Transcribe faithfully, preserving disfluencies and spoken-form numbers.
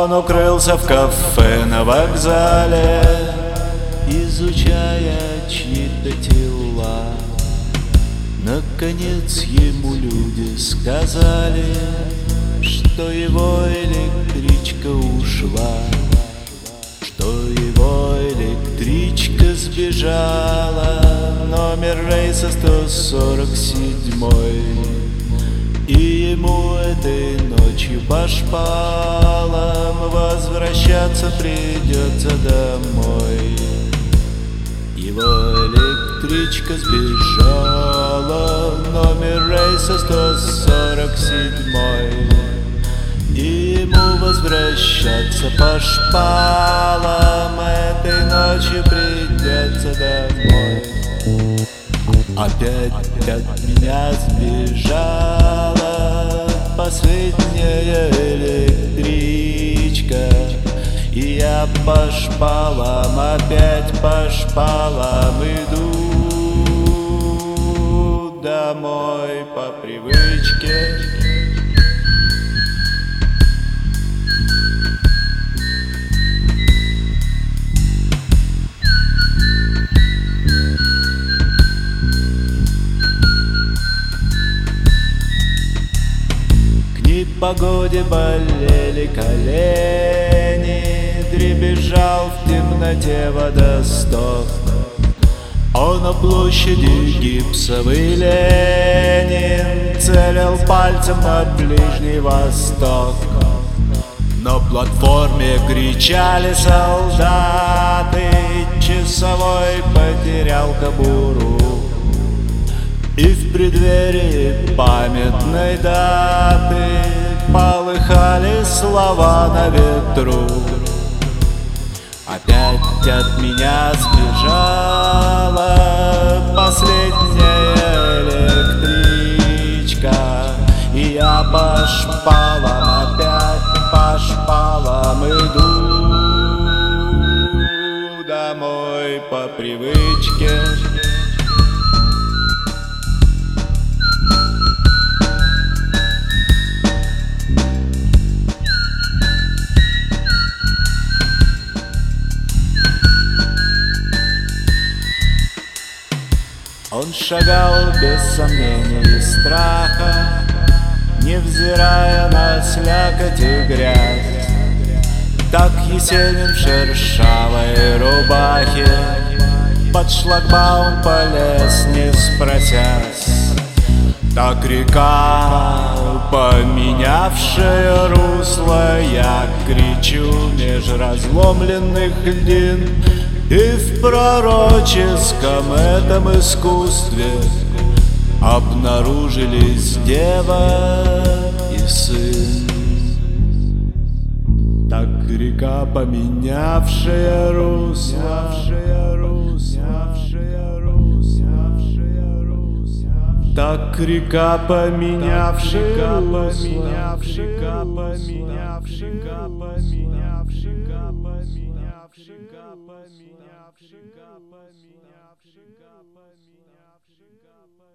он укрылся в кафе на вокзале, изучая чьи-то тела. Наконец ему люди сказали, что его электричка ушла, что его электричка сбежала. Номер рейса сто сорок седьмой, и ему этой ночью по шпалам возвращаться придется домой. Его электричка сбежала, номер рейса сто сорок седьмой, и ему возвращаться по шпалам этой ночью придется домой. Опять от меня сбежала последняя электричка, и я по шпалам, опять по шпалам иду домой по привычке. К непогоде болели колени, дребезжал в темноте водосток. Он на площади гипсовый Ленин целил пальцем на Ближний Восток. На платформе кричали солдаты, часовой потерял кобуру. И в преддверии памятной даты полыхали слова на ветру. Опять от меня сбежала последняя электричка, и я по шпалам, опять по шпалам иду домой по привычке. Он шагал без сомнений и страха, невзирая на слякоть и грязь. Так Есенин в шершавой рубахе под шлагбаум полез, не спросясь. Так река, поменявшая русло, я кричу меж разломленных льдин. И в пророческом этом искусстве обнаружились дева и сын. Так река, поменявшая русло, так река, поменявшая русло, поменявшая